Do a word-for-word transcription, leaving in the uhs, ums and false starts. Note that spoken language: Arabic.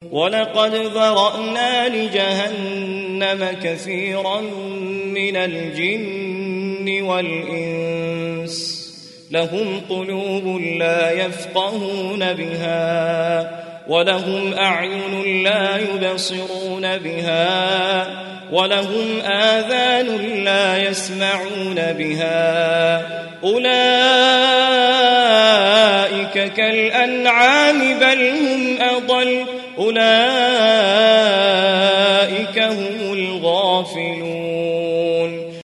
ولقد ذرأنا لجهنم كثيرا من الجن والإنس لهم قلوب لا يفقهون بها ولهم أعين لا يبصرون بها ولهم آذان لا يسمعون بها أولئك كالأنعام بل هم أضل أولئك هم